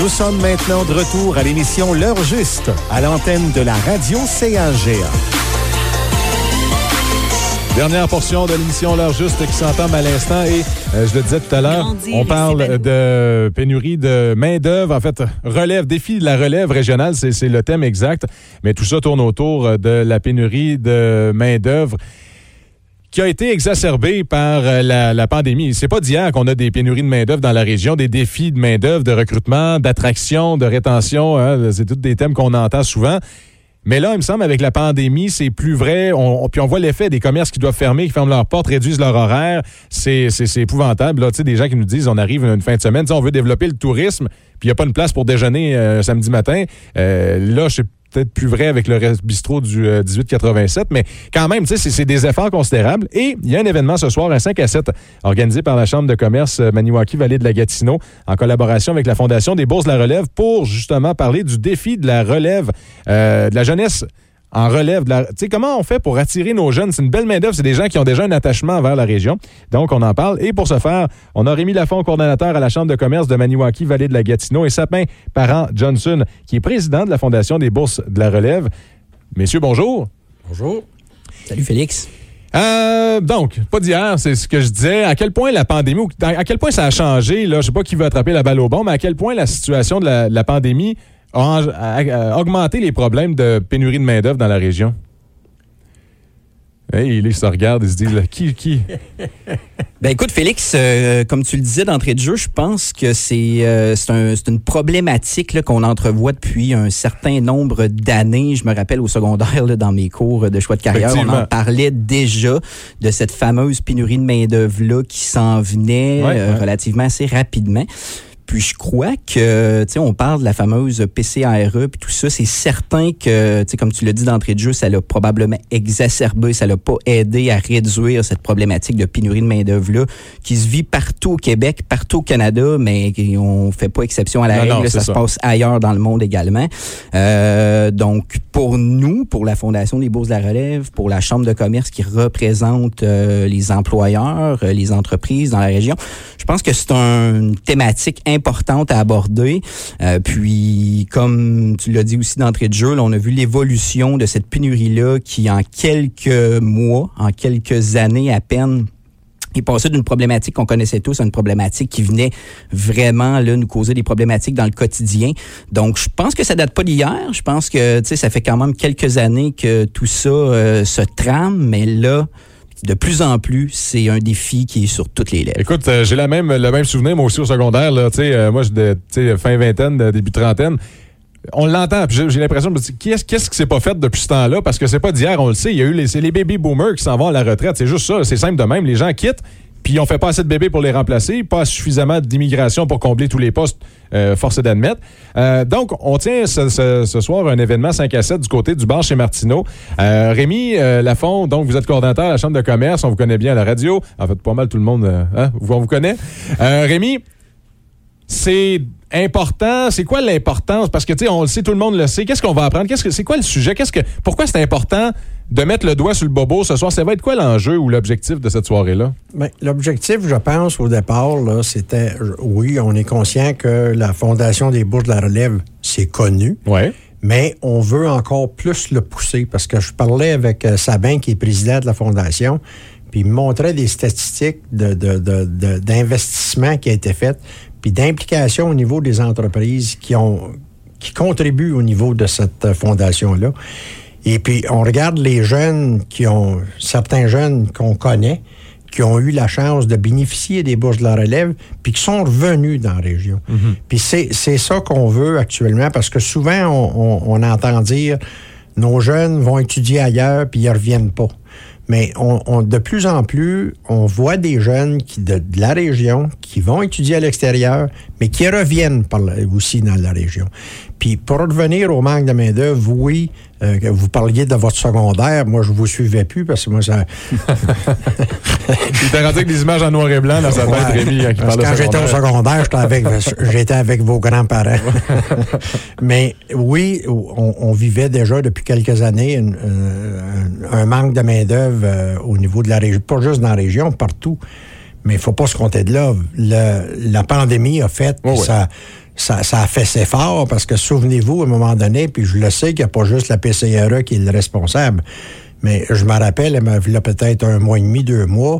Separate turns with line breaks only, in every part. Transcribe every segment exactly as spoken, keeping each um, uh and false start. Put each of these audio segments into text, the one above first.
Nous sommes maintenant de retour à l'émission L'heure juste, à l'antenne de la radio C A G A.
Dernière portion de l'émission L'heure juste qui s'entame à l'instant et euh, je le disais tout à l'heure, on parle de pénurie de main-d'œuvre, en fait, relève, défi de la relève régionale, c'est, c'est le thème exact, mais tout ça tourne autour de la pénurie de main-d'œuvre qui a été exacerbée par la, la pandémie. C'est pas d'hier qu'on a des pénuries de main-d'œuvre dans la région, des défis de main-d'œuvre, de recrutement, d'attraction, de rétention, hein, c'est tous des thèmes qu'on entend souvent. Mais là, il me semble, avec la pandémie, c'est plus vrai. On, on, puis on voit l'effet des commerces qui doivent fermer, qui ferment leurs portes, réduisent leur horaire. C'est, c'est, c'est épouvantable. Là, tu sais, des gens qui nous disent, on arrive une fin de semaine, on veut développer le tourisme, puis il n'y a pas une place pour déjeuner euh, samedi matin. Euh, là, je sais peut-être plus vrai avec le bistrot du euh, dix-huit quatre-vingt-sept, mais quand même, tu sais, c'est, c'est des efforts considérables. Et il y a un événement ce soir, un cinq à sept, organisé par la Chambre de commerce Maniwaki-Vallée de la Gatineau, en collaboration avec la Fondation des Bourses de la Relève, pour justement parler du défi de la relève, euh, de la jeunesse en relève. Tu sais, comment on fait pour attirer nos jeunes? C'est une belle main-d'œuvre, c'est des gens qui ont déjà un attachement vers la région. Donc, on en parle. Et pour ce faire, on a Rémi Lafont, coordonnateur à la Chambre de commerce de Maniwaki-Vallée de la Gatineau, et Sapin Parent-Johnson, qui est président de la Fondation des Bourses de la Relève. Messieurs, bonjour.
Bonjour. Salut, Félix.
Euh, donc, pas d'hier, c'est ce que je disais. À quel point la pandémie, à quel point ça a changé, là, je sais pas qui veut attraper la balle au bon, mais à quel point la situation de la, de la pandémie a, a, a augmenté les problèmes de pénurie de main-d'œuvre dans la région. Hey, il se regarde et se dit, là, qui, qui?
Ben écoute, Félix, euh, comme tu le disais d'entrée de jeu, je pense que c'est, euh, c'est, un, c'est une problématique là, qu'on entrevoit depuis un certain nombre d'années. Je me rappelle au secondaire, là, dans mes cours de choix de carrière, on en parlait déjà de cette fameuse pénurie de main-d'œuvre-là qui s'en venait ouais, euh, ouais. relativement assez rapidement. Puis je crois que, tu sais, on parle de la fameuse P C A R E puis tout ça, c'est certain que, tu sais, comme tu l'as dit d'entrée de jeu, ça l'a probablement exacerbé, ça l'a pas aidé à réduire cette problématique de pénurie de main-d'œuvre-là qui se vit partout au Québec, partout au Canada, mais on fait pas exception à la non, règle, non, ça, ça se passe ailleurs dans le monde également. Euh, donc, pour nous, pour la Fondation des Bourses de la Relève, pour la Chambre de commerce qui représente euh, les employeurs, euh, les entreprises dans la région, je pense que c'est un, une thématique importante à aborder. Euh, puis, comme tu l'as dit aussi d'entrée de jeu, là, on a vu l'évolution de cette pénurie-là qui, en quelques mois, en quelques années à peine, est passé d'une problématique qu'on connaissait tous à une problématique qui venait vraiment là, nous causer des problématiques dans le quotidien. Donc, je pense que ça date pas d'hier. Je pense que tu sais, ça fait quand même quelques années que tout ça euh, se trame, mais là, de plus en plus, c'est un défi qui est sur toutes les lèvres.
Écoute, euh, j'ai la même, le même souvenir, moi aussi, au secondaire. Là, euh, moi, j'ai fin vingtaine, début trentaine. On l'entend, puis j'ai, j'ai l'impression de me dire, qu'est-ce, qu'est-ce qui s'est pas fait depuis ce temps-là? Parce que c'est pas d'hier, on le sait. Il y a eu les, c'est les baby boomers qui s'en vont à la retraite. C'est juste ça, c'est simple de même. Les gens quittent, puis on fait pas assez de bébés pour les remplacer, pas suffisamment d'immigration pour combler tous les postes, euh, force est d'admettre. Euh, donc, on tient ce, ce, ce soir un événement cinq à sept du côté du bar chez Martineau. Euh, Rémi euh, Lafont, donc vous êtes coordonnateur à la Chambre de commerce, on vous connaît bien à la radio. En fait, pas mal tout le monde, euh, hein, on vous connaît. Euh, Rémi, c'est important. C'est quoi l'importance? Parce que, tu sais, on le sait, tout le monde le sait. Qu'est-ce qu'on va apprendre? Qu'est-ce que, c'est quoi le sujet? Qu'est-ce que, pourquoi c'est important de mettre le doigt sur le bobo ce soir? Ça va être quoi l'enjeu ou l'objectif de cette soirée-là?
Bien, l'objectif, je pense, au départ, là, c'était, oui, on est conscient que la Fondation des Bourses de la Relève, c'est connu.
Ouais.
Mais on veut encore plus le pousser parce que je parlais avec Sabin, qui est président de la Fondation, puis il me montrait des statistiques de, de, de, de, d'investissement qui a été fait, puis d'implication au niveau des entreprises qui ont qui contribuent au niveau de cette fondation-là. Et puis, on regarde les jeunes qui ont, certains jeunes qu'on connaît, qui ont eu la chance de bénéficier des bourses de la relève, puis qui sont revenus dans la région. Mm-hmm. Puis c'est, c'est ça qu'on veut actuellement, parce que souvent, on, on, on entend dire, nos jeunes vont étudier ailleurs, puis ils ne reviennent pas. Mais on, on, de plus en plus, on voit des jeunes qui, de, de la région qui vont étudier à l'extérieur, mais qui reviennent par la, aussi dans la région. Puis pour revenir au manque de main-d'œuvre, oui, euh, vous parliez de votre secondaire. Moi, je ne vous suivais plus parce que moi, ça.
Il t'a rendu avec des images en noir et blanc dans sa tête, ouais, Rémi, hein, qui parle de
quand j'étais au secondaire, j'étais avec, j'étais avec vos grands-parents. Mais oui, on, on vivait déjà depuis quelques années une, un, un manque de main-d'œuvre euh, au niveau de la région, pas juste dans la région, partout. Mais il ne faut pas se compter de là. Le, la pandémie a fait que oh, ouais. ça, ça, ça a fait ses fort parce que souvenez-vous, à un moment donné, puis je le sais qu'il n'y a pas juste la P C R E qui est le responsable, mais je me rappelle, il y a peut-être un mois et demi, deux mois,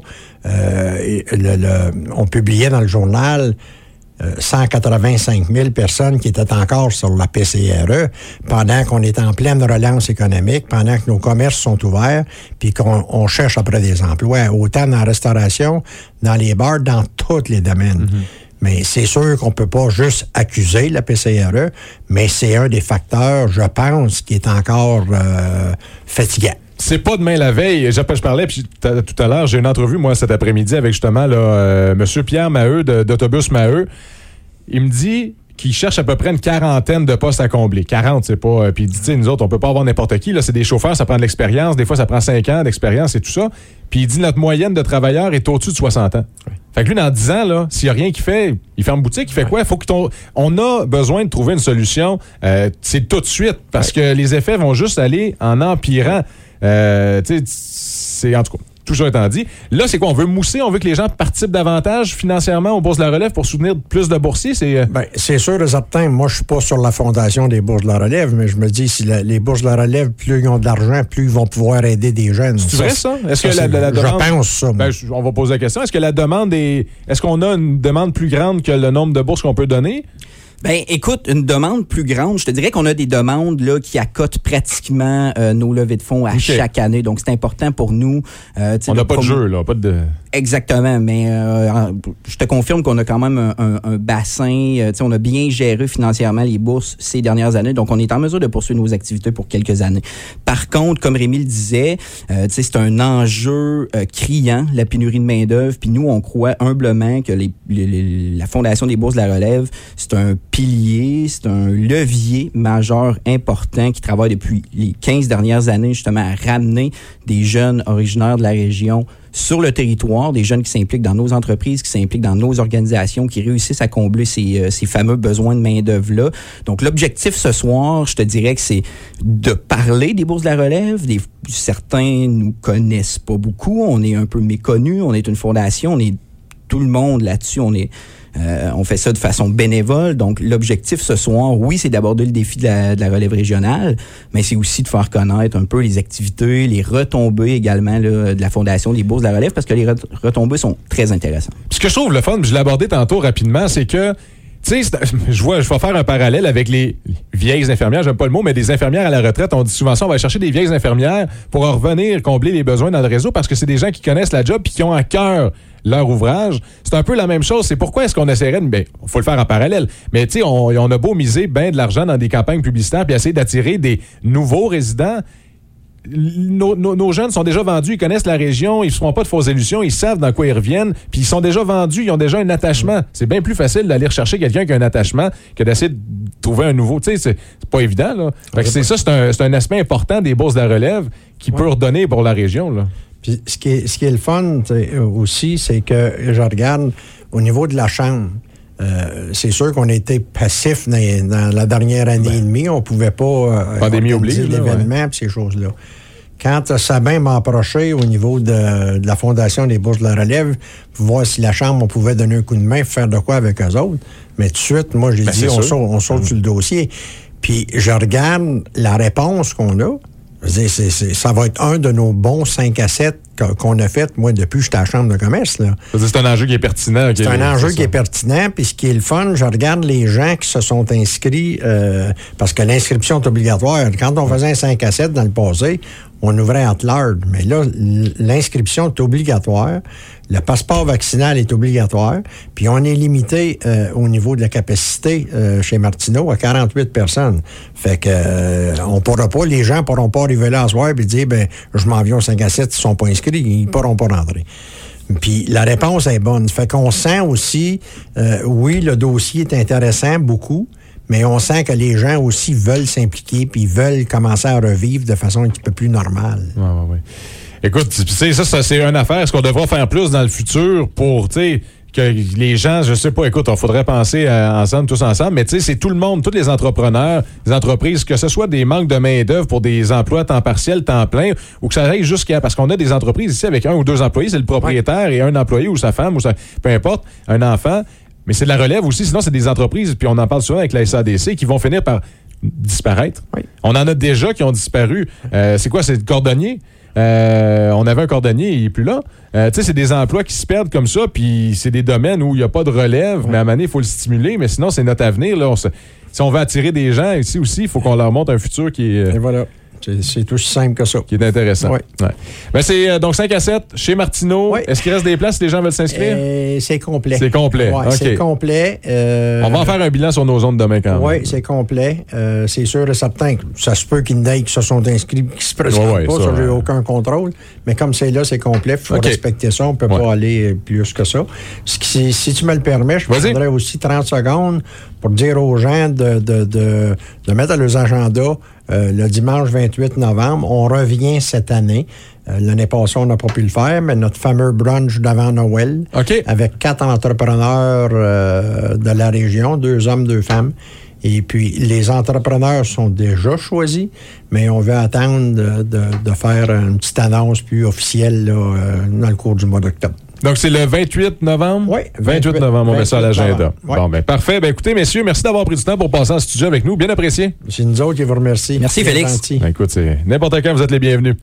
euh, le, le, on publiait dans le journal euh, cent quatre-vingt-cinq mille personnes qui étaient encore sur la P C R E pendant qu'on est en pleine relance économique, pendant que nos commerces sont ouverts, puis qu'on on cherche après des emplois, autant dans la restauration, dans les bars, dans tous les domaines. Mm-hmm. Mais c'est sûr qu'on ne peut pas juste accuser la P C R E, mais c'est un des facteurs, je pense, qui est encore euh, fatigant.
C'est pas demain la veille. Je, je parlais puis tout à l'heure, j'ai une entrevue, moi, cet après-midi, avec justement là, euh, M. Pierre Maheu de, d'Autobus Maheu. Il me dit qu'il cherche à peu près une quarantaine de postes à combler. quarante, c'est pas... Puis il dit, tu sais, nous autres, on peut pas avoir n'importe qui. Là, c'est des chauffeurs, ça prend de l'expérience. Des fois, ça prend cinq ans d'expérience et tout ça. Puis il dit, notre moyenne de travailleurs est au-dessus de soixante ans. Oui. Fait que lui, dans dix ans, là, s'il n'y a rien qu'il fait, il ferme boutique, il fait ouais. quoi? Faut que ton... On a besoin de trouver une solution. Euh, c'est tout de suite, parce ouais. que les effets vont juste aller en empirant. Euh, tu sais, c'est... En tout cas... Toujours étant dit. Là, c'est quoi? On veut mousser, on veut que les gens participent davantage financièrement aux bourses de la relève pour soutenir plus de boursiers? C'est,
ben, c'est sûr et certain. Moi, je suis pas sur la fondation des bourses de la relève, mais je me dis, si la, les bourses de la relève, plus ils ont de l'argent, plus ils vont pouvoir aider des jeunes.
C'est vrai, ça? Est-ce
ça,
que la, la, la demande...
Je pense ça.
Ben, je, on va poser la question. Est-ce que la demande est... Est-ce qu'on a une demande plus grande que le nombre de bourses qu'on peut donner?
Ben, écoute, une demande plus grande, je te dirais qu'on a des demandes là qui accotent pratiquement euh, nos levées de fonds à okay. chaque année. Donc, c'est important pour nous. Euh,
on n'a pas prom- de jeu, là, pas de...
Exactement, mais euh, je te confirme qu'on a quand même un, un, un bassin. Euh, on a bien géré financièrement les bourses ces dernières années, donc on est en mesure de poursuivre nos activités pour quelques années. Par contre, comme Rémi le disait, euh, c'est un enjeu euh, criant, la pénurie de main-d'œuvre. Puis nous, on croit humblement que les, les, les, la Fondation des bourses de la relève, c'est un pilier, c'est un levier majeur important qui travaille depuis les quinze dernières années justement à ramener des jeunes originaires de la région sur le territoire, des jeunes qui s'impliquent dans nos entreprises, qui s'impliquent dans nos organisations, qui réussissent à combler ces, euh, ces fameux besoins de main-d'œuvre-là. Donc, l'objectif ce soir, je te dirais que c'est de parler des bourses de la relève. Des, certains nous connaissent pas beaucoup, on est un peu méconnus, on est une fondation, on est tout le monde là-dessus, on est... Euh, on fait ça de façon bénévole. Donc, l'objectif ce soir, oui, c'est d'aborder le défi de la, de la relève régionale, mais c'est aussi de faire connaître un peu les activités, les retombées également là, de la Fondation des bourses de la relève, parce que les retombées sont très intéressantes.
Puis ce que je trouve le fun, je l'ai abordé tantôt rapidement, c'est que tu sais, je vois, je vais faire un parallèle avec les vieilles infirmières, j'aime pas le mot, mais des infirmières à la retraite. On dit souvent ça, on va chercher des vieilles infirmières pour en revenir combler les besoins dans le réseau parce que c'est des gens qui connaissent la job puis qui ont à cœur leur ouvrage. C'est un peu la même chose. C'est pourquoi est-ce qu'on essaierait de... Ben, faut le faire en parallèle. Mais tu sais, on, on a beau miser bien de l'argent dans des campagnes publicitaires puis essayer d'attirer des nouveaux résidents. Nos, nos, nos jeunes sont déjà vendus, ils connaissent la région, ils ne se font pas de fausses illusions, ils savent dans quoi ils reviennent, puis ils sont déjà vendus, ils ont déjà un attachement. C'est bien plus facile d'aller rechercher quelqu'un qui a un attachement que d'essayer de trouver un nouveau. Tu sais, c'est, c'est pas évident, là. Fait que c'est ça, c'est un, c'est un aspect important des bourses de la relève qui ouais. peut redonner pour la région, là.
Puis ce qui est, ce qui est le fun aussi, c'est que je regarde au niveau de la Chambre. Euh, c'est sûr qu'on a été passif dans, dans la dernière année ben, et demie. On ne pouvait pas euh,
organiser oblige,
l'événement et
ouais.
ces choses-là. Quand Sabin m'a approché au niveau de, de la Fondation des bourses de la relève pour voir si la Chambre, on pouvait donner un coup de main, faire de quoi avec eux autres, mais tout de suite, moi, j'ai ben, dit, on saute, on saute mmh. sur le dossier. Puis je regarde la réponse qu'on a. C'est, c'est, c'est, ça va être un de nos bons cinq à sept qu'on a fait, moi, depuis que j'étais à la Chambre de commerce. Là.
C'est un enjeu qui est pertinent.
C'est un enjeu qui est pertinent. Puis ce qui est le fun, je regarde les gens qui se sont inscrits, euh, parce que l'inscription est obligatoire. Quand on faisait un cinq à sept dans le passé, on ouvrait at large. Mais là, l'inscription est obligatoire. Le passeport vaccinal est obligatoire. Puis on est limité euh, au niveau de la capacité euh, chez Martineau à quarante-huit personnes. Fait que euh, on pourra pas, les gens pourront pas arriver là à soir et dire, ben, je m'en viens au cinq à sept, ils sont pas inscrits, ils pourront pas rentrer. Puis la réponse est bonne. Fait qu'on sent aussi, euh, oui, le dossier est intéressant, beaucoup, mais on sent que les gens aussi veulent s'impliquer puis veulent commencer à revivre de façon un petit peu plus normale.
Oui, oui, oui. Écoute, tu sais, ça, ça, c'est une affaire. Est-ce qu'on devra faire plus dans le futur pour, tu sais, que les gens, je sais pas, écoute, on faudrait penser euh, ensemble, tous ensemble, mais tu sais, c'est tout le monde, tous les entrepreneurs, les entreprises, que ce soit des manques de main-d'œuvre pour des emplois temps partiel, temps plein, ou que ça aille jusqu'à, parce qu'on a des entreprises ici avec un ou deux employés, c'est le propriétaire ouais. et un employé ou sa femme, ou sa, peu importe, un enfant. mais c'est de la relève aussi. Sinon, c'est des entreprises, puis on en parle souvent avec la S A D C, qui vont finir par disparaître.
Oui.
On en a déjà qui ont disparu. Euh, c'est quoi? C'est le cordonnier? Euh, on avait un cordonnier, il n'est plus là. Euh, tu sais, c'est des emplois qui se perdent comme ça, puis c'est des domaines où il n'y a pas de relève, oui. mais à un moment donné, il faut le stimuler, mais sinon, c'est notre avenir. Là. On se, si on veut attirer des gens ici aussi, il faut qu'on leur montre un futur qui est...
Et voilà. C'est, c'est aussi simple que ça.
Qui est intéressant.
Oui.
Ouais. Ben c'est euh, donc cinq à sept chez Martineau.
Oui.
Est-ce qu'il reste des places si les gens veulent s'inscrire?
Euh, c'est complet.
C'est complet.
Ouais,
okay.
C'est complet. Euh,
On va en faire un bilan sur nos zones demain quand même.
Oui, c'est complet. Euh, c'est sûr et certain que ça se peut qu'il y en ait qui se sont inscrits et qui se présentent
ouais, ouais,
pas.
ça,
Ça, j'ai
ouais.
aucun contrôle. Mais comme c'est là, c'est complet. Il faut
okay.
respecter ça. On ne peut
ouais.
pas aller plus que ça. Ce qui, si tu me le permets, je prendrais aussi trente secondes pour dire aux gens de, de, de, de mettre à leurs agendas euh, le dimanche vingt-huit novembre. On revient cette année. Euh, l'année passée, on n'a pas pu le faire, mais notre fameux brunch d'avant Noël,
okay.
avec quatre entrepreneurs euh, de la région, deux hommes, deux femmes. Et puis, les entrepreneurs sont déjà choisis, mais on veut attendre de, de, de faire une petite annonce plus officielle là, euh, dans le cours du mois d'octobre.
Donc, c'est le vingt-huit novembre?
Oui.
vingt-huit novembre, on met ça à l'agenda.
Oui.
Bon, ben parfait. Ben écoutez, messieurs, merci d'avoir pris du temps pour passer en studio avec nous. Bien apprécié.
C'est nous autres qui vous remercions.
Merci, Félix.
Ben, écoute, c'est n'importe quand, vous êtes les bienvenus.